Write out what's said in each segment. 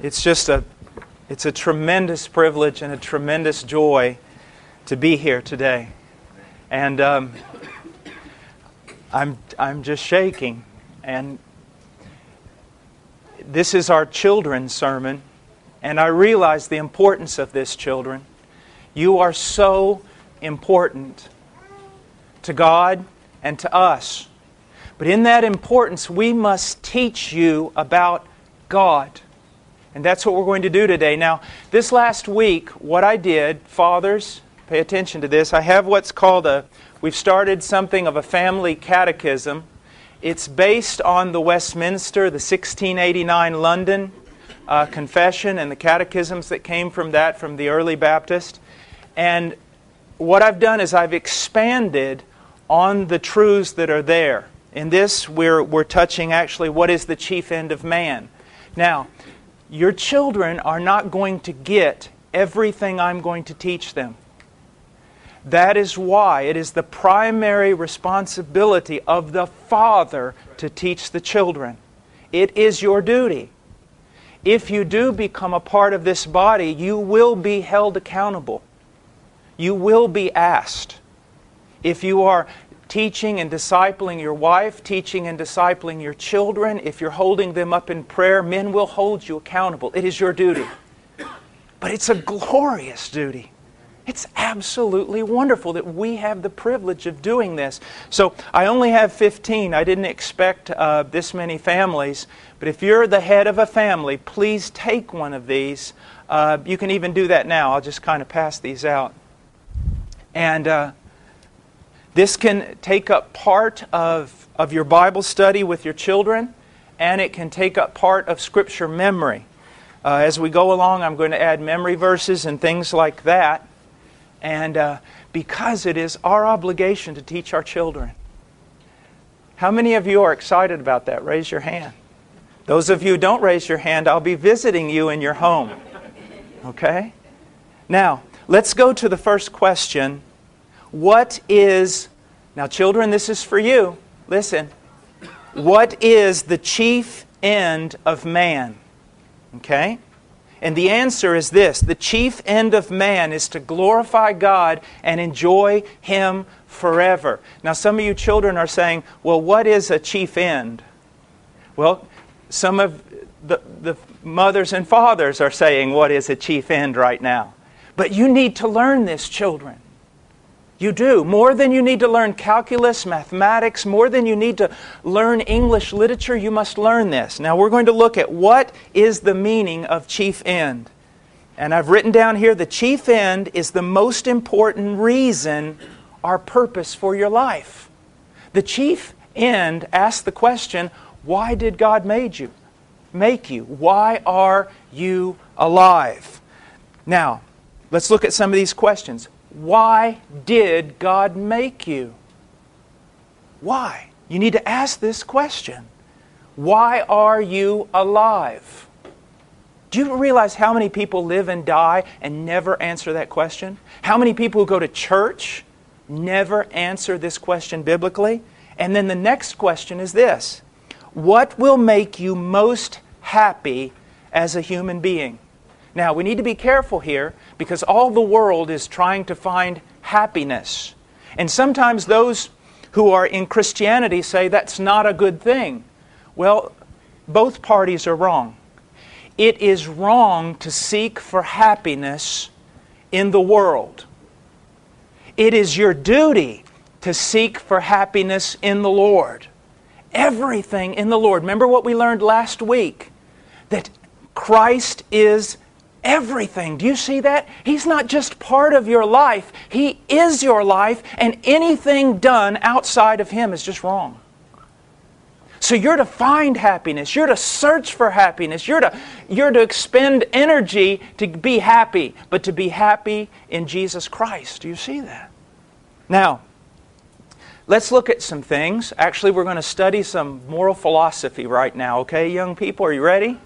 It's a tremendous privilege and a tremendous joy to be here today. And I'm just shaking. And this is our children's sermon, and I realize the importance of this, children. You are so important to God and to us. But in that importance, we must teach you about God. And that's what we're going to do today. Now, this last week, what I did, fathers, pay attention to this. I have what's called we've started something of a family catechism. It's based on the Westminster, the 1689 London Confession and the catechisms that came from that, from the early Baptist. And what I've done is I've expanded on the truths that are there. In this, we're touching actually what is the chief end of man. Now, your children are not going to get everything I'm going to teach them. That is why it is the primary responsibility of the father to teach the children. It is your duty. If you do become a part of this body, you will be held accountable. You will be asked. If you are teaching and discipling your wife, teaching and discipling your children, if you're holding them up in prayer, men will hold you accountable. It is your duty. But it's a glorious duty. It's absolutely wonderful that we have the privilege of doing this. So I only have 15. I didn't expect this many families. But if you're the head of a family, please take one of these. You can even do that now. I'll just kind of pass these out. And this can take up part of your Bible study with your children, and it can take up part of Scripture memory. As we go along, I'm going to add memory verses and things like that. And because it is our obligation to teach our children. How many of you are excited about that? Raise your hand. Those of you who don't raise your hand, I'll be visiting you in your home. Okay? Now, let's go to the first question. Now children, this is for you. Listen. What is the chief end of man? Okay? And the answer is this. The chief end of man is to glorify God and enjoy Him forever. Now some of you children are saying, well, what is a chief end? Well, some of the mothers and fathers are saying, what is a chief end right now? But you need to learn this, children. You do. More than you need to learn calculus, mathematics, more than you need to learn English literature, you must learn this. Now we're going to look at what is the meaning of chief end. And I've written down here, the chief end is the most important reason or purpose for your life. The chief end asks the question, why did God make you? Why are you alive? Now, let's look at some of these questions. Why did God make you? Why? You need to ask this question. Why are you alive? Do you realize how many people live and die and never answer that question? How many people who go to church never answer this question biblically? And then the next question is this. What will make you most happy as a human being? Now, we need to be careful here because all the world is trying to find happiness. And sometimes those who are in Christianity say that's not a good thing. Well, both parties are wrong. It is wrong to seek for happiness in the world. It is your duty to seek for happiness in the Lord. Everything in the Lord. Remember what we learned last week? That Christ is everything. Do you see that? He's not just part of your life. He is your life, and anything done outside of Him is just wrong. So you're to find happiness. You're to search for happiness. You're to expend energy to be happy, but to be happy in Jesus Christ. Do you see that? Now, let's look at some things. Actually, we're going to study some moral philosophy right now. Okay, young people, are you ready?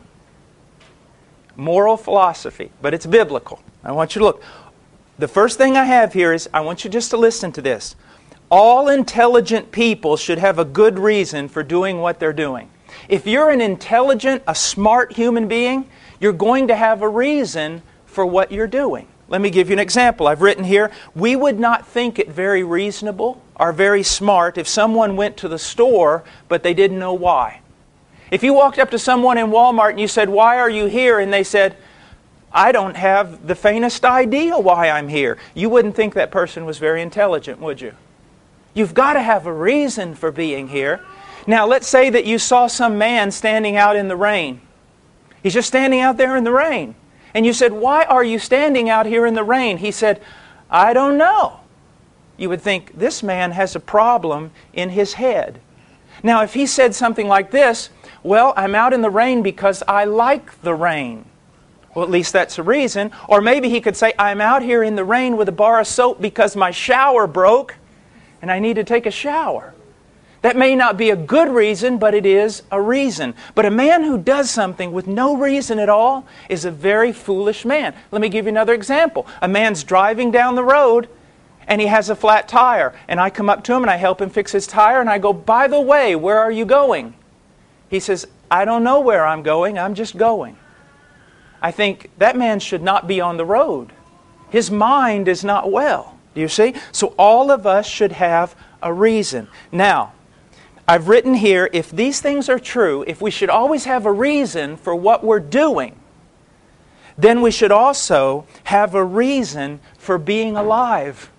Moral philosophy, but it's biblical. I want you to look. The first thing I have here is, I want you just to listen to this. All intelligent people should have a good reason for doing what they're doing. If you're an intelligent, a smart human being, You're going to have a reason for what you're doing. Let me give you an example. I've written here, we would not think it very reasonable or very smart if someone went to the store but they didn't know why. If you walked up to someone in Walmart and you said, "Why are you here?" and they said, "I don't have the faintest idea why I'm here," you wouldn't think that person was very intelligent, would you? You've got to have a reason for being here. Now, let's say that you saw some man standing out in the rain. He's just standing out there in the rain. And you said, "Why are you standing out here in the rain?" He said, "I don't know." You would think, this man has a problem in his head. Now, if he said something like this, "Well, I'm out in the rain because I like the rain." Well, at least that's a reason. Or maybe he could say, "I'm out here in the rain with a bar of soap because my shower broke and I need to take a shower." That may not be a good reason, but it is a reason. But a man who does something with no reason at all is a very foolish man. Let me give you another example. A man's driving down the road and he has a flat tire. And I come up to him and I help him fix his tire and I go, "By the way, where are you going?" He says, "I don't know where I'm going, I'm just going." I think that man should not be on the road. His mind is not well. Do you see? So all of us should have a reason. Now, I've written here, if these things are true, if we should always have a reason for what we're doing, then we should also have a reason for being alive.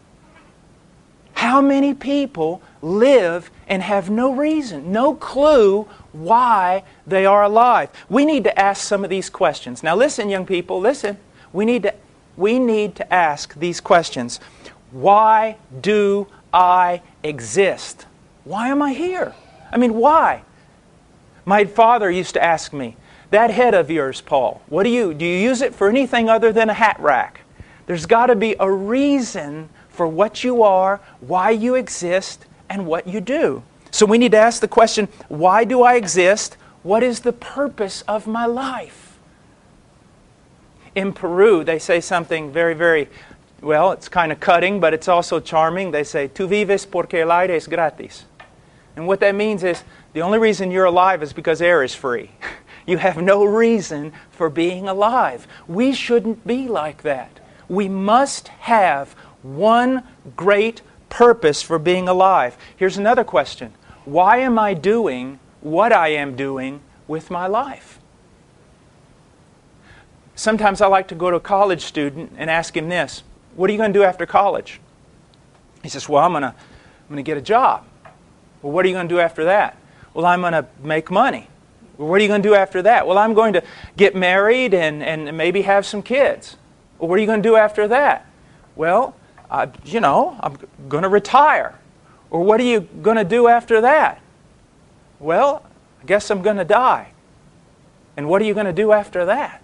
How many people live and have no reason, no clue why they are alive? We need to ask some of these questions. Now listen, young people, listen. We need to ask these questions. Why do I exist? Why am I here? I mean, why? My father used to ask me, "That head of yours, Paul, do you use it for anything other than a hat rack?" There's got to be a reason for what you are, why you exist, and what you do. So we need to ask the question, why do I exist? What is the purpose of my life? In Peru, they say something very, very, well, it's kind of cutting, but it's also charming. They say, "Tú vives porque el aire es gratis." And what that means is, the only reason you're alive is because air is free. You have no reason for being alive. We shouldn't be like that. We must have one great purpose for being alive. Here's another question. Why am I doing what I am doing with my life? Sometimes I like to go to a college student and ask him this, "What are you going to do after college?" He says, "Well, I'm going to get a job." "Well, what are you going to do after that?" "Well, I'm going to make money." "Well, what are you going to do after that?" "Well, I'm going to get married and maybe have some kids." "Well, what are you going to do after that?" "Well, I'm going to retire." "Or what are you going to do after that?" "Well, I guess I'm going to die." "And what are you going to do after that?"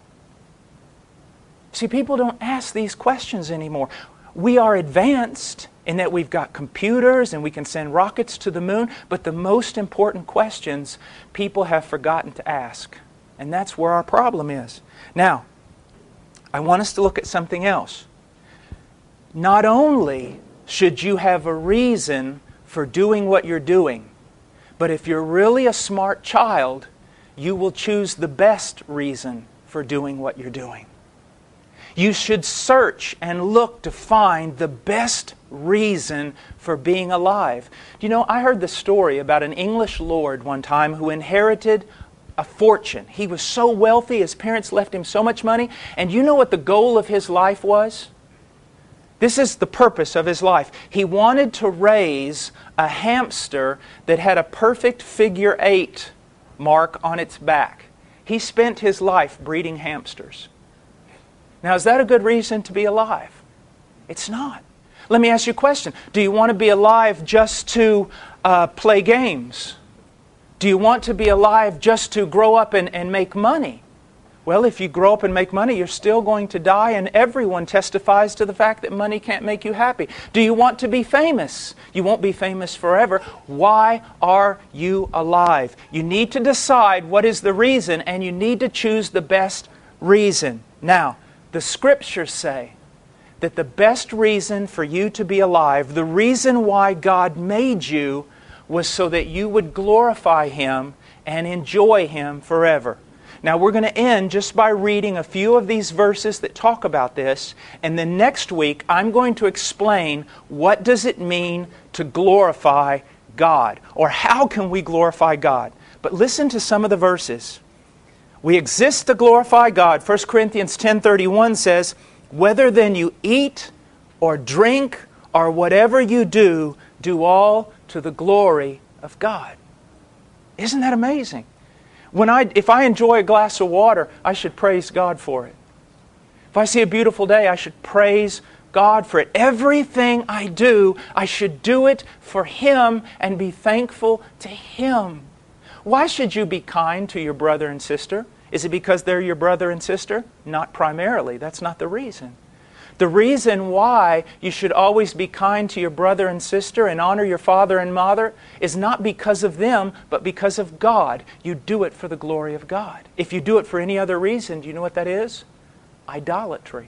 See, people don't ask these questions anymore. We are advanced in that we've got computers and we can send rockets to the moon, but the most important questions people have forgotten to ask. And that's where our problem is. Now, I want us to look at something else. Not only should you have a reason for doing what you're doing, but if you're really a smart child, you will choose the best reason for doing what you're doing. You should search and look to find the best reason for being alive. You know, I heard the story about an English lord one time who inherited a fortune. He was so wealthy, his parents left him so much money, and you know what the goal of his life was? This is the purpose of his life. He wanted to raise a hamster that had a perfect figure 8 mark on its back. He spent his life breeding hamsters. Now, is that a good reason to be alive? It's not. Let me ask you a question. Do you want to be alive just to play games? Do you want to be alive just to grow up and make money? Well, if you grow up and make money, you're still going to die, and everyone testifies to the fact that money can't make you happy. Do you want to be famous? You won't be famous forever. Why are you alive? You need to decide what is the reason, and you need to choose the best reason. Now, the Scriptures say that the best reason for you to be alive, the reason why God made you, was so that you would glorify Him and enjoy Him forever. Now we're going to end just by reading a few of these verses that talk about this, and then next week I'm going to explain what does it mean to glorify God, or how can we glorify God. But listen to some of the verses. We exist to glorify God. 1 Corinthians 10:31 says, "Whether then you eat or drink or whatever you do, do all to the glory of God." Isn't that amazing? If I enjoy a glass of water, I should praise God for it. If I see a beautiful day, I should praise God for it. Everything I do, I should do it for Him and be thankful to Him. Why should you be kind to your brother and sister? Is it because they're your brother and sister? Not primarily. That's not the reason. The reason why you should always be kind to your brother and sister and honor your father and mother is not because of them, but because of God. You do it for the glory of God. If you do it for any other reason, do you know what that is? Idolatry.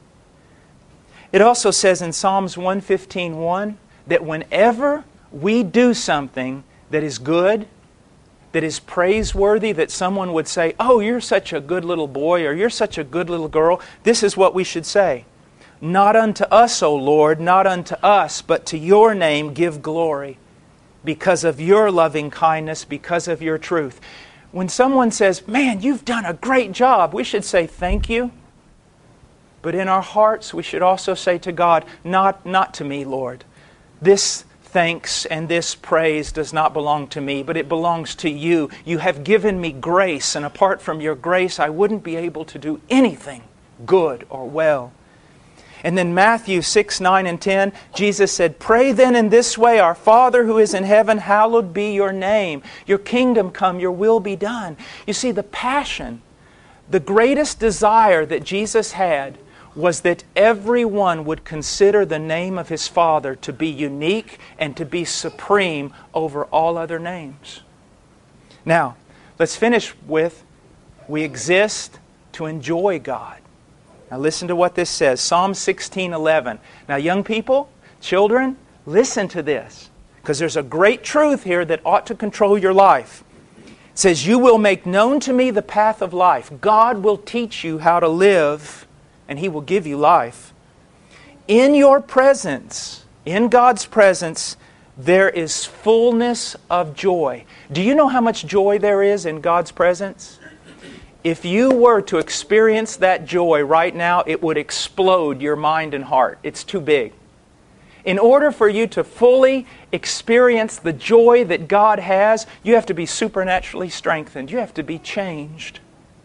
It also says in Psalms 115:1 that whenever we do something that is good, that is praiseworthy, that someone would say, "Oh, you're such a good little boy," or "You're such a good little girl," this is what we should say. "Not unto us, O Lord, not unto us, but to your name give glory, because of your loving kindness, because of your truth." When someone says, "Man, you've done a great job," we should say, "Thank you." But in our hearts, we should also say to God, not to me, Lord. This thanks and this praise does not belong to me, but it belongs to you. You have given me grace, and apart from your grace, I wouldn't be able to do anything good or well. And then Matthew 6, 9, and 10, Jesus said, "Pray then in this way, Our Father who is in heaven, hallowed be your name. Your kingdom come, your will be done." You see, the passion, the greatest desire that Jesus had was that everyone would consider the name of His Father to be unique and to be supreme over all other names. Now, let's finish with, we exist to enjoy God. Now listen to what this says, Psalm 16:11. Now young people, children, listen to this, because there's a great truth here that ought to control your life. It says, "You will make known to me the path of life." God will teach you how to live, and He will give you life. "In your presence, in God's presence, there is fullness of joy." Do you know how much joy there is in God's presence? If you were to experience that joy right now, it would explode your mind and heart. It's too big. In order for you to fully experience the joy that God has, you have to be supernaturally strengthened. You have to be changed.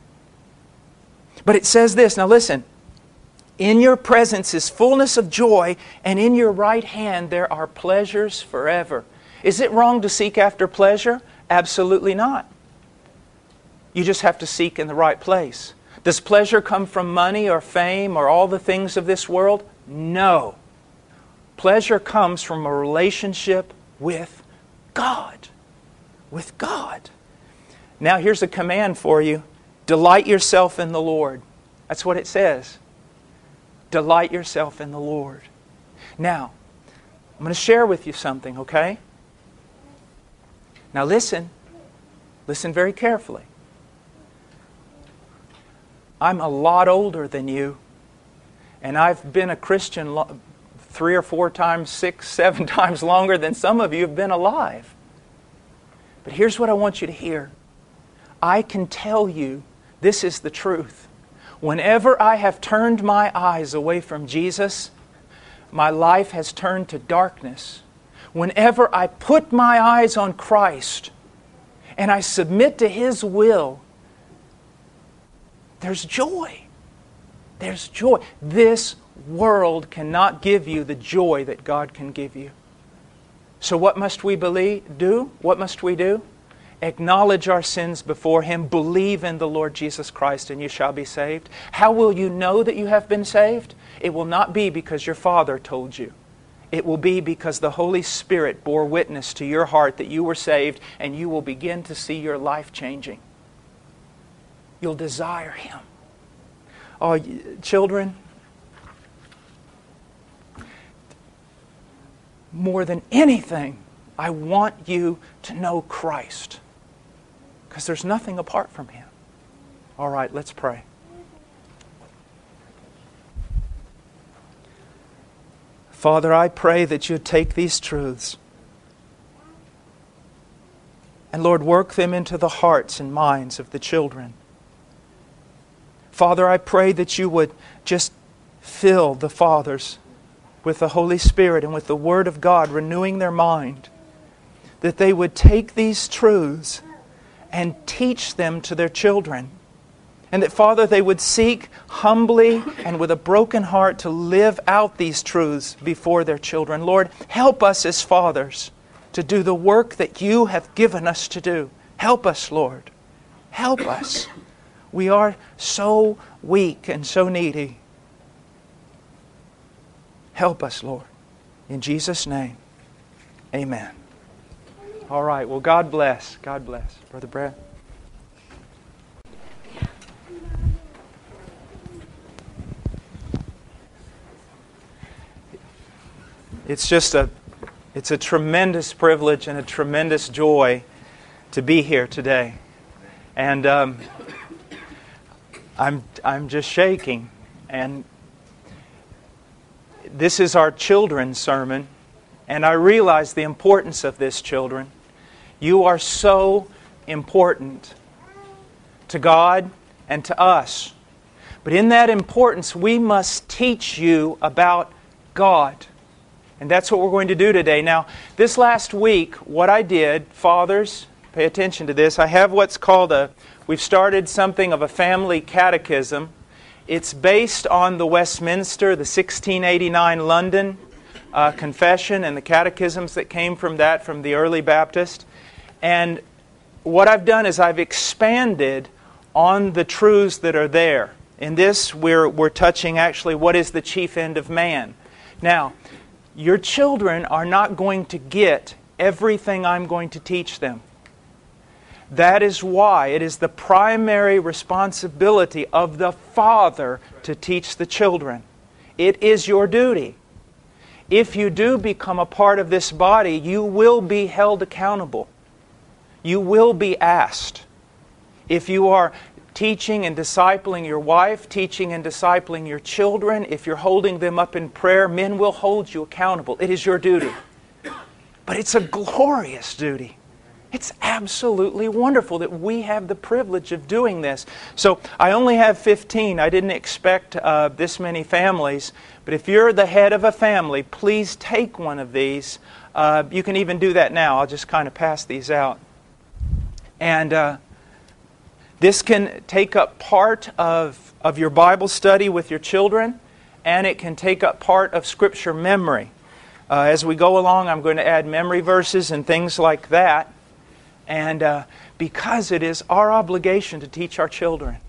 But it says this, now listen, "In your presence is fullness of joy, and in your right hand there are pleasures forever." Is it wrong to seek after pleasure? Absolutely not. You just have to seek in the right place. Does pleasure come from money or fame or all the things of this world? No. Pleasure comes from a relationship with God. With God. Now here's a command for you. Delight yourself in the Lord. That's what it says. Delight yourself in the Lord. Now, I'm going to share with you something, okay? Now listen. Listen very carefully. I'm a lot older than you, and I've been a Christian 3 or 4 times, 6, 7 times longer than some of you have been alive. But here's what I want you to hear. I can tell you this is the truth. Whenever I have turned my eyes away from Jesus, my life has turned to darkness. Whenever I put my eyes on Christ and I submit to His will, there's joy. There's joy. This world cannot give you the joy that God can give you. So what must we do? What must we do? Acknowledge our sins before Him. Believe in the Lord Jesus Christ and you shall be saved. How will you know that you have been saved? It will not be because your father told you. It will be because the Holy Spirit bore witness to your heart that you were saved, and you will begin to see your life changing. You'll desire Him. Oh, children, more than anything, I want you to know Christ. Because there's nothing apart from Him. All right, let's pray. Father, I pray that you'd take these truths and, Lord, work them into the hearts and minds of the children. Father, I pray that you would just fill the fathers with the Holy Spirit and with the Word of God, renewing their mind, that they would take these truths and teach them to their children. And that, Father, they would seek humbly and with a broken heart to live out these truths before their children. Lord, help us as fathers to do the work that you have given us to do. Help us, Lord. Help us. We are so weak and so needy. Help us, Lord. In Jesus' name, amen. All right. Well, God bless. God bless. Brother Brad. It's a tremendous privilege and a tremendous joy to be here today. And I'm just shaking. And this is our children's sermon. And I realize the importance of this, children. You are so important to God and to us. But in that importance, we must teach you about God. And that's what we're going to do today. Now, this last week, what I did, fathers, pay attention to this. I have what's called we've started something of a family catechism. It's based on the Westminster, the 1689 London Confession and the catechisms that came from that, from the early Baptist. And what I've done is I've expanded on the truths that are there. In this, we're touching actually what is the chief end of man. Now, your children are not going to get everything I'm going to teach them. That is why it is the primary responsibility of the father to teach the children. It is your duty. If you do become a part of this body, you will be held accountable. You will be asked. If you are teaching and discipling your wife, teaching and discipling your children, if you're holding them up in prayer, men will hold you accountable. It is your duty. But it's a glorious duty. It's absolutely wonderful that we have the privilege of doing this. So I only have 15. I didn't expect this many families. But if you're the head of a family, please take one of these. You can even do that now. I'll just kind of pass these out. And this can take up part of your Bible study with your children, and it can take up part of Scripture memory. As we go along, I'm going to add memory verses and things like that. And because it is our obligation to teach our children.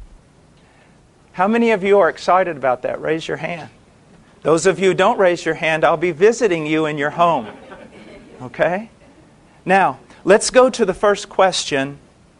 How many of you are excited about that? Raise your hand. Those of you who don't raise your hand, I'll be visiting you in your home. Okay? Now, let's go to the first question.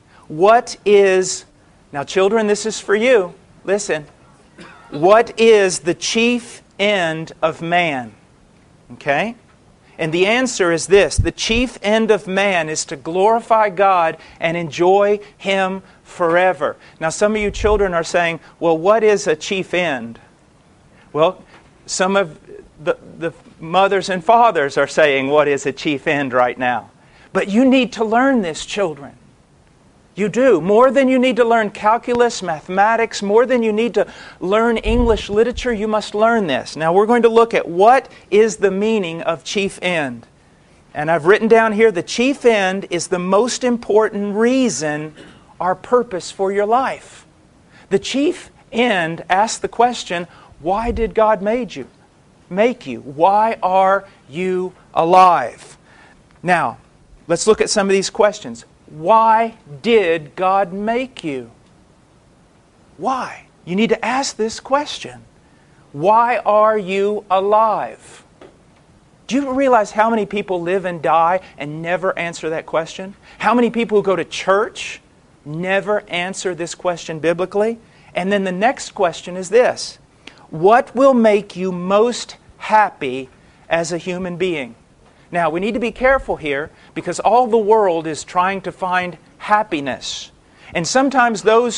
Now children, this is for you. Listen. What is the chief end of man? Okay? And the answer is this. The chief end of man is to glorify God and enjoy Him forever. Now some of you children are saying, well, what is a chief end? Well, some of the mothers and fathers are saying, what is a chief end right now? But you need to learn this, children. You do. More than you need to learn calculus, mathematics, more than you need to learn English literature, you must learn this. Now we're going to look at what is the meaning of chief end. And I've written down here, the chief end is the most important reason or purpose for your life. The chief end asks the question, why did God make you? Why are you alive? Now, let's look at some of these questions. Why did God make you? Why? You need to ask this question. Why are you alive? Do you realize how many people live and die and never answer that question? How many people who go to church never answer this question biblically? And then the next question is this. What will make you most happy as a human being? Now, we need to be careful here because all the world is trying to find happiness. And sometimes those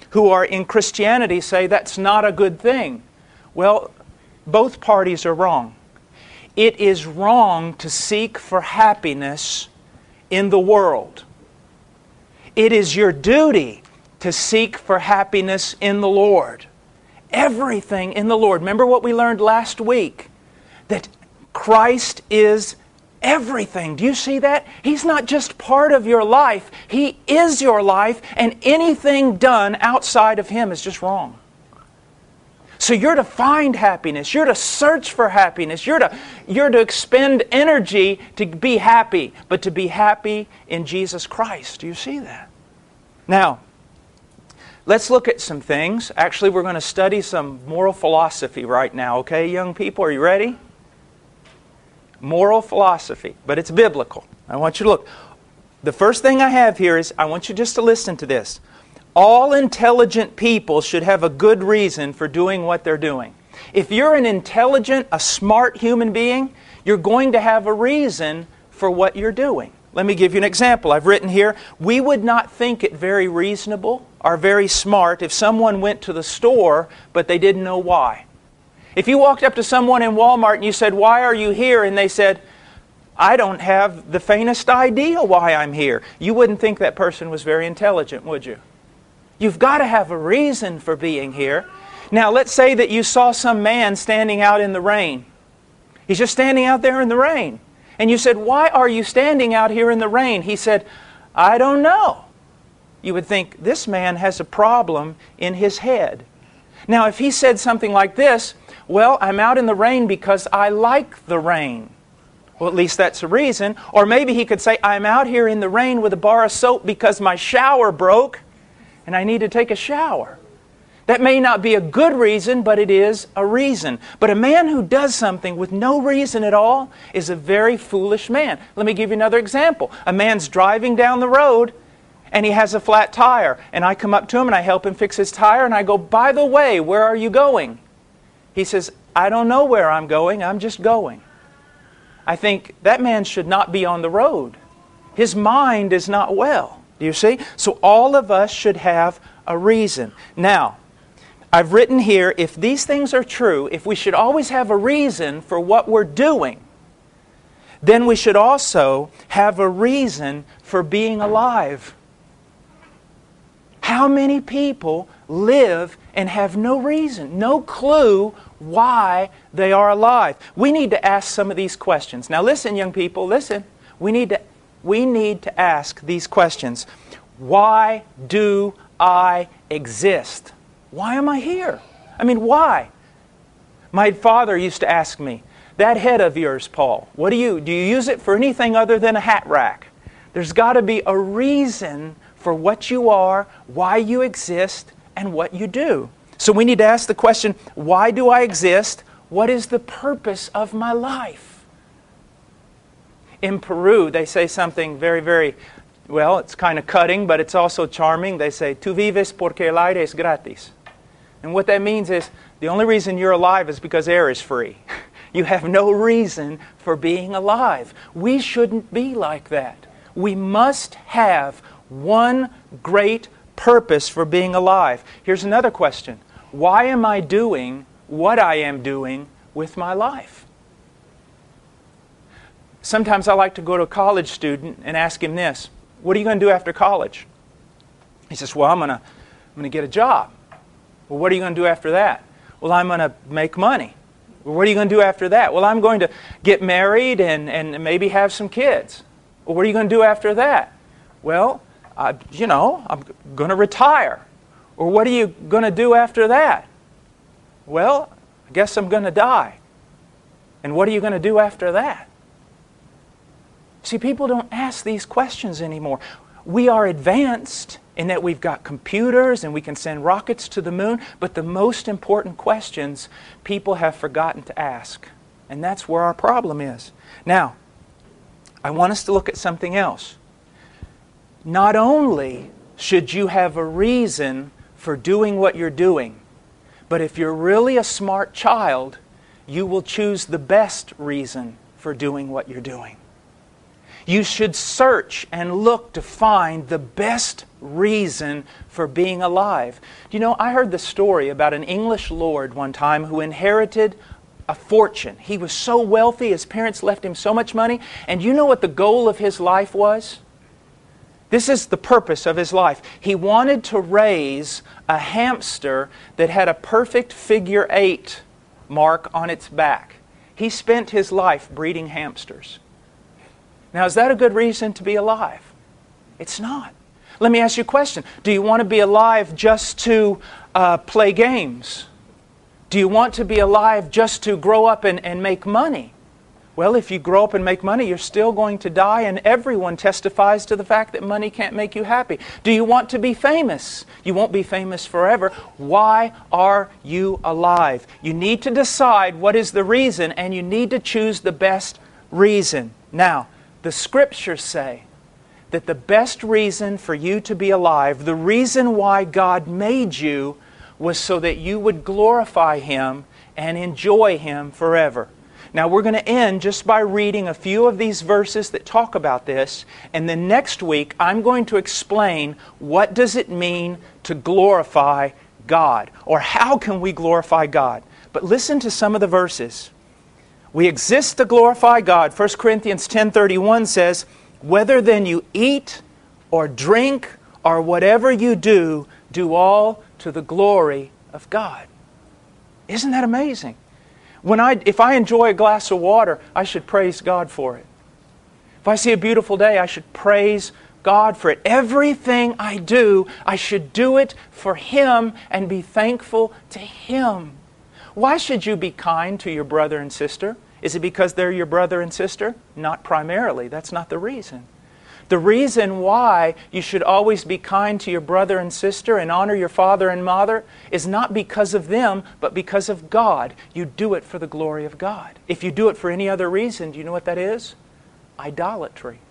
who are in Christianity say that's not a good thing. Well, both parties are wrong. It is wrong to seek for happiness in the world. It is your duty to seek for happiness in the Lord. Everything in the Lord. Remember what we learned last week? That Christ is everything. Do you see that? He's not just part of your life. He is your life, and anything done outside of Him is just wrong. So you're to find happiness. You're to search for happiness. You're to expend energy to be happy, but to be happy in Jesus Christ. Do you see that? Now, let's look at some things. Actually, we're going to study some moral philosophy right now. Okay, young people, are you ready? Moral philosophy, but it's biblical. I want you to look. The first thing I have here is, I want you just to listen to this. All intelligent people should have a good reason for doing what they're doing. If you're an intelligent, a smart human being, you're going to have a reason for what you're doing. Let me give you an example. I've written here, we would not think it very reasonable or very smart if someone went to the store but they didn't know why. If you walked up to someone in Walmart and you said, "Why are you here?" and they said, "I don't have the faintest idea why I'm here," you wouldn't think that person was very intelligent, would you? You've got to have a reason for being here. Now, let's say that you saw some man standing out in the rain. He's just standing out there in the rain. And you said, "Why are you standing out here in the rain?" He said, "I don't know." You would think, this man has a problem in his head. Now, if he said something like this, "Well, I'm out in the rain because I like the rain." Well, at least that's a reason. Or maybe he could say, "I'm out here in the rain with a bar of soap because my shower broke and I need to take a shower." That may not be a good reason, but it is a reason. But a man who does something with no reason at all is a very foolish man. Let me give you another example. A man's driving down the road and he has a flat tire. And I come up to him and I help him fix his tire and I go, "By the way, where are you going?" He says, "I don't know where I'm going, I'm just going." I think that man should not be on the road. His mind is not well. Do you see? So all of us should have a reason. Now, I've written here, if these things are true, if we should always have a reason for what we're doing, then we should also have a reason for being alive. How many people live and have no reason, no clue why they are alive? We need to ask some of these questions. Now listen, young people, listen. We need to ask these questions. Why do I exist? Why am I here? I mean, why? My father used to ask me, "That head of yours, Paul, do you use it for anything other than a hat rack?" There's got to be a reason for what you are, why you exist, and what you do. So we need to ask the question, why do I exist? What is the purpose of my life? In Peru, they say something very, very, well, it's kind of cutting, but it's also charming. They say, "Tú vives porque el aire es gratis." And what that means is, the only reason you're alive is because air is free. You have no reason for being alive. We shouldn't be like that. We must have one great purpose for being alive. Here's another question. Why am I doing what I am doing with my life? Sometimes I like to go to a college student and ask him this, "What are you going to do after college?" He says, "Well, I'm going to get a job." "Well, what are you going to do after that?" "Well, I'm going to make money." "Well, what are you going to do after that?" "Well, I'm going to get married and maybe have some kids." "Well, what are you going to do after that?" "Well, I'm going to retire." "Or what are you going to do after that?" "Well, I guess I'm going to die." "And what are you going to do after that?" See, people don't ask these questions anymore. We are advanced in that we've got computers and we can send rockets to the moon, but the most important questions people have forgotten to ask. And that's where our problem is. Now, I want us to look at something else. Not only should you have a reason for doing what you're doing, but if you're really a smart child, you will choose the best reason for doing what you're doing. You should search and look to find the best reason for being alive. Do you know, I heard the story about an English lord one time who inherited a fortune. He was so wealthy, his parents left him so much money, and you know what the goal of his life was? This is the purpose of his life. He wanted to raise a hamster that had a perfect figure 8 mark on its back. He spent his life breeding hamsters. Now, is that a good reason to be alive? It's not. Let me ask you a question. Do you want to be alive just to play games? Do you want to be alive just to grow up and make money? Well, if you grow up and make money, you're still going to die, and everyone testifies to the fact that money can't make you happy. Do you want to be famous? You won't be famous forever. Why are you alive? You need to decide what is the reason, and you need to choose the best reason. Now, the Scriptures say that the best reason for you to be alive, the reason why God made you, was so that you would glorify Him and enjoy Him forever. Now we're going to end just by reading a few of these verses that talk about this, and then next week I'm going to explain what does it mean to glorify God, or how can we glorify God. But listen to some of the verses. We exist to glorify God. 1 Corinthians 10:31 says, "Whether then you eat or drink or whatever you do, do all to the glory of God." Isn't that amazing? If I enjoy a glass of water, I should praise God for it. If I see a beautiful day, I should praise God for it. Everything I do, I should do it for Him and be thankful to Him. Why should you be kind to your brother and sister? Is it because they're your brother and sister? Not primarily. That's not the reason. The reason why you should always be kind to your brother and sister and honor your father and mother is not because of them, but because of God. You do it for the glory of God. If you do it for any other reason, do you know what that is? Idolatry.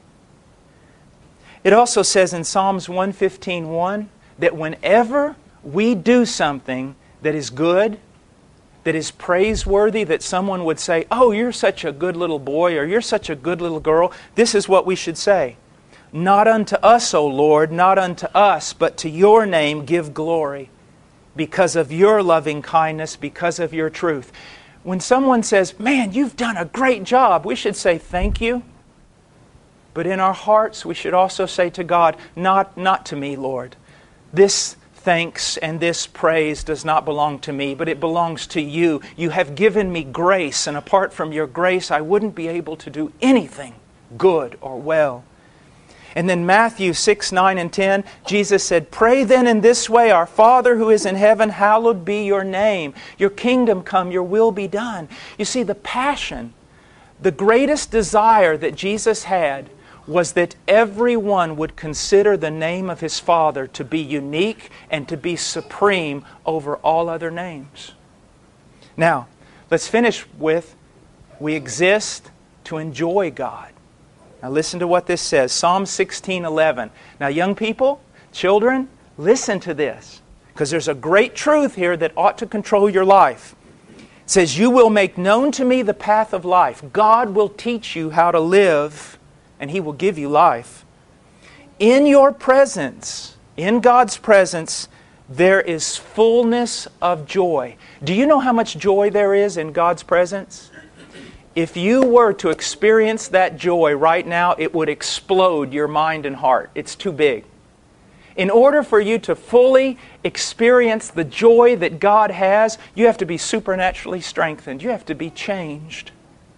It also says in Psalms 115:1 that whenever we do something that is good, that is praiseworthy, that someone would say, "Oh, you're such a good little boy," or "You're such a good little girl," this is what we should say. "Not unto us, O Lord, not unto us, but to Your name give glory, because of Your loving kindness, because of Your truth." When someone says, "Man, you've done a great job," we should say, "Thank you." But in our hearts, we should also say to God, not to me, Lord. This thanks and this praise does not belong to me, but it belongs to You. You have given me grace, and apart from Your grace, I wouldn't be able to do anything good or well. And then Matthew 6, 9, and 10, Jesus said, "Pray then in this way, Our Father who is in heaven, hallowed be Your name. Your kingdom come, Your will be done." You see, the passion, the greatest desire that Jesus had was that everyone would consider the name of His Father to be unique and to be supreme over all other names. Now, let's finish with, we exist to enjoy God. Now listen to what this says. Psalm 16:11. Now young people, children, listen to this, because there's a great truth here that ought to control your life. It says, "You will make known to me the path of life." God will teach you how to live, and He will give you life. "In Your presence," in God's presence, "there is fullness of joy." Do you know how much joy there is in God's presence? If you were to experience that joy right now, it would explode your mind and heart. It's too big. In order for you to fully experience the joy that God has, you have to be supernaturally strengthened. You have to be changed.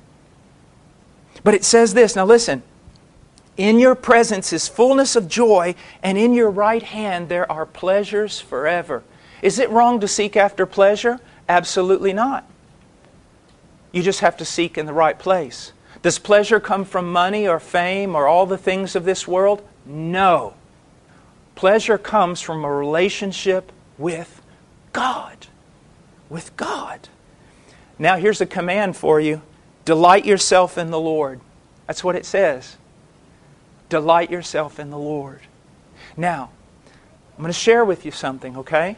But it says this, now listen, "In Your presence is fullness of joy, and in Your right hand there are pleasures forever." Is it wrong to seek after pleasure? Absolutely not. You just have to seek in the right place. Does pleasure come from money or fame or all the things of this world? No. Pleasure comes from a relationship with God. With God. Now here's a command for you. Delight yourself in the Lord. That's what it says. Delight yourself in the Lord. Now, I'm going to share with you something, okay?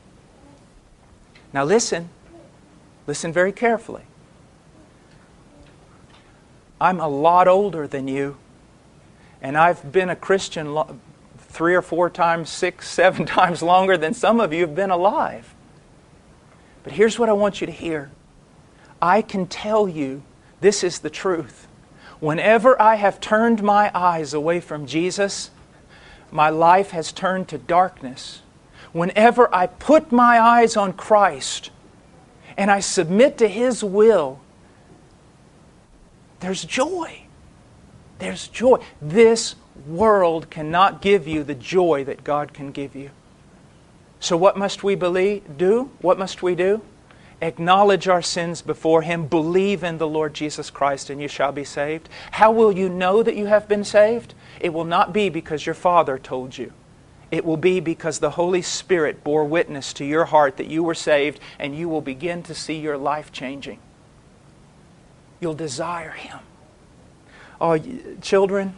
Now listen. Listen very carefully. I'm a lot older than you. And I've been a Christian 3 or 4 times, 6, 7 times longer than some of you have been alive. But here's what I want you to hear. I can tell you this is the truth. Whenever I have turned my eyes away from Jesus, my life has turned to darkness. Whenever I put my eyes on Christ and I submit to His will, there's joy. There's joy. This world cannot give you the joy that God can give you. So what must we do? What must we do? Acknowledge our sins before Him. Believe in the Lord Jesus Christ and you shall be saved. How will you know that you have been saved? It will not be because your father told you. It will be because the Holy Spirit bore witness to your heart that you were saved, and you will begin to see your life changing. You'll desire Him. Oh, children,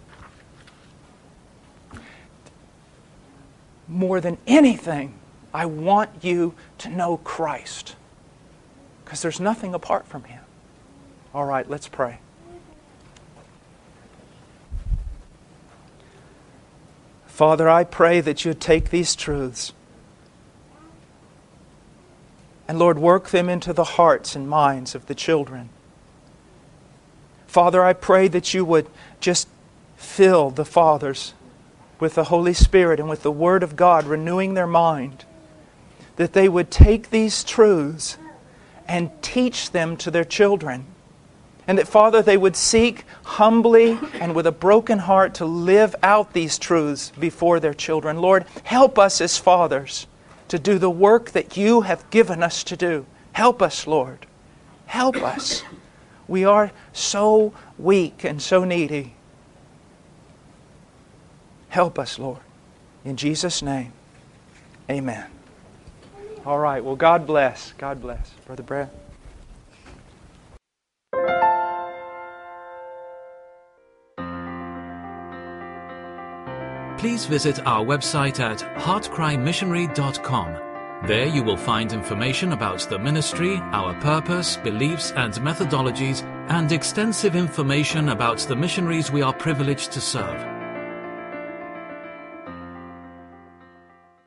more than anything, I want you to know Christ. Because there's nothing apart from Him. All right, let's pray. Father, I pray that You'd take these truths and, Lord, work them into the hearts and minds of the children. Father, I pray that You would just fill the fathers with the Holy Spirit and with the Word of God, renewing their mind, that they would take these truths and teach them to their children. And that, Father, they would seek humbly and with a broken heart to live out these truths before their children. Lord, help us as fathers to do the work that You have given us to do. Help us, Lord. Help us. We are so weak and so needy. Help us, Lord. In Jesus' name, amen. All right. Well, God bless. God bless. Brother Brad. Please visit our website at heartcrymissionary.com. There you will find information about the ministry, our purpose, beliefs and methodologies, and extensive information about the missionaries we are privileged to serve.